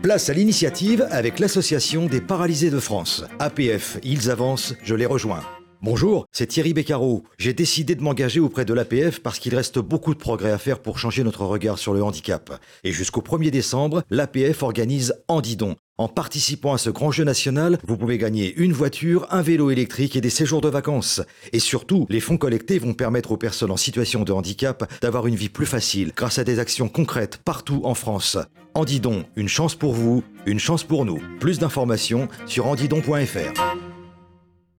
Place à l'initiative avec l'Association des paralysés de France. APF, ils avancent, je les rejoins. Bonjour, c'est Thierry Beccaro. J'ai décidé de m'engager auprès de l'APF parce qu'il reste beaucoup de progrès à faire pour changer notre regard sur le handicap. Et jusqu'au 1er décembre, l'APF organise Handidon. En participant à ce grand jeu national, vous pouvez gagner une voiture, un vélo électrique et des séjours de vacances. Et surtout, les fonds collectés vont permettre aux personnes en situation de handicap d'avoir une vie plus facile grâce à des actions concrètes partout en France. Handidon, une chance pour vous, une chance pour nous. Plus d'informations sur handidon.fr.